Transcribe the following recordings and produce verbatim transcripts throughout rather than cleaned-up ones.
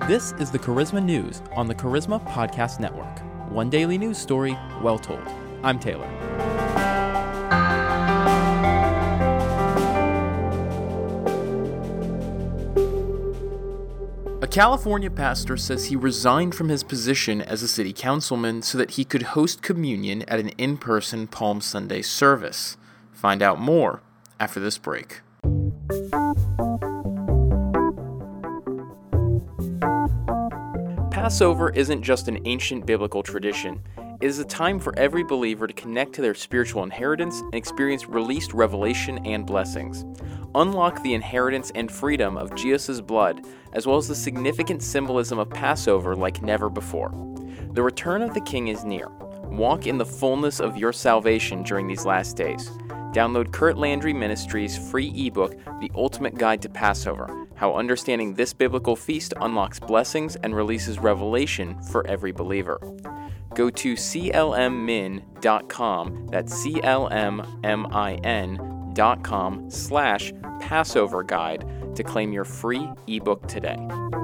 This is the Charisma News on the Charisma Podcast Network. One daily news story, well told. I'm Taylor. A California pastor says he resigned from his position as a city councilman so that he could host communion at an in-person Palm Sunday service. Find out more after this break. Passover isn't just an ancient biblical tradition. It is a time for every believer to connect to their spiritual inheritance and experience released revelation and blessings. Unlock the inheritance and freedom of Jesus' blood, as well as the significant symbolism of Passover like never before. The return of the King is near. Walk in the fullness of your salvation during these last days. Download Kurt Landry Ministries' free ebook, The Ultimate Guide to Passover, How Understanding This Biblical Feast Unlocks Blessings and Releases Revelation for Every Believer. Go to C L M min dot com, that's C L M M I N dot com slash Passover Guide to claim your free ebook today.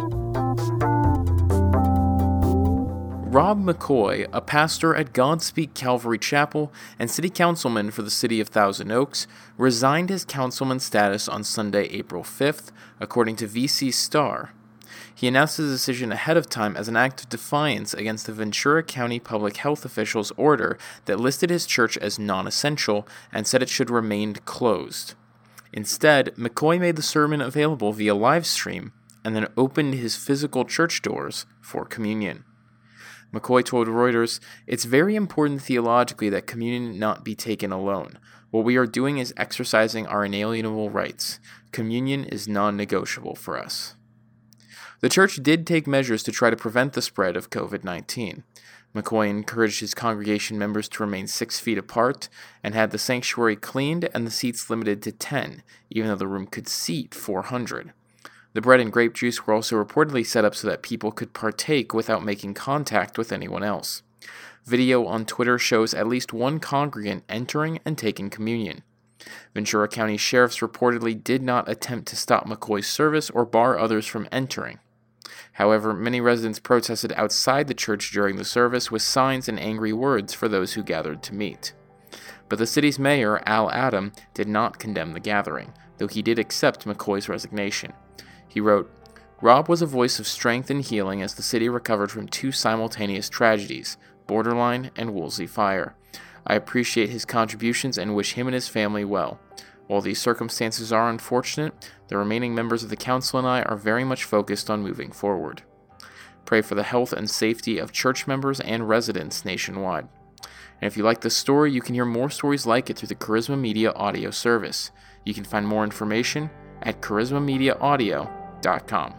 Rob McCoy, a pastor at Godspeak Calvary Chapel and city councilman for the city of Thousand Oaks, resigned his councilman status on Sunday, April fifth, according to V C Star. He announced his decision ahead of time as an act of defiance against the Ventura County public health official's order that listed his church as non-essential and said it should remain closed. Instead, McCoy made the sermon available via live stream and then opened his physical church doors for communion. McCoy told Reuters, "It's very important theologically that communion not be taken alone. What we are doing is exercising our inalienable rights. Communion is non-negotiable for us." The church did take measures to try to prevent the spread of covid nineteen. McCoy encouraged his congregation members to remain six feet apart and had the sanctuary cleaned and the seats limited to ten, even though the room could seat four hundred. The bread and grape juice were also reportedly set up so that people could partake without making contact with anyone else. Video on Twitter shows at least one congregant entering and taking communion. Ventura County sheriffs reportedly did not attempt to stop McCoy's service or bar others from entering. However, many residents protested outside the church during the service with signs and angry words for those who gathered to meet. But the city's mayor, Al Adam, did not condemn the gathering, though he did accept McCoy's resignation. He wrote, "Rob was a voice of strength and healing as the city recovered from two simultaneous tragedies, Borderline and Woolsey Fire. I appreciate his contributions and wish him and his family well. While these circumstances are unfortunate, the remaining members of the council and I are very much focused on moving forward. Pray for the health and safety of church members and residents nationwide." And if you like this story, you can hear more stories like it through the Charisma Media audio service. You can find more information at charisma media audio dot com.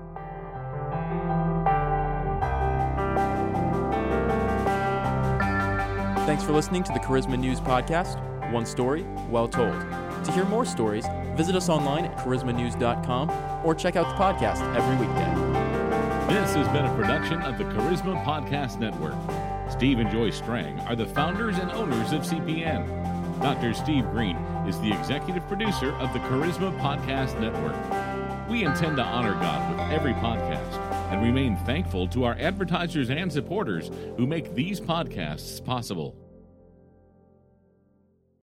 Thanks for listening to the Charisma News Podcast. One story, well told. To hear more stories, visit us online at charisma news dot com or check out the podcast every weekday. This has been a production of the Charisma Podcast Network. Steve and Joy Strang are the founders and owners of C P N. Doctor Steve Green is the executive producer of the Charisma Podcast Network. We intend to honor God with every podcast and remain thankful to our advertisers and supporters who make these podcasts possible.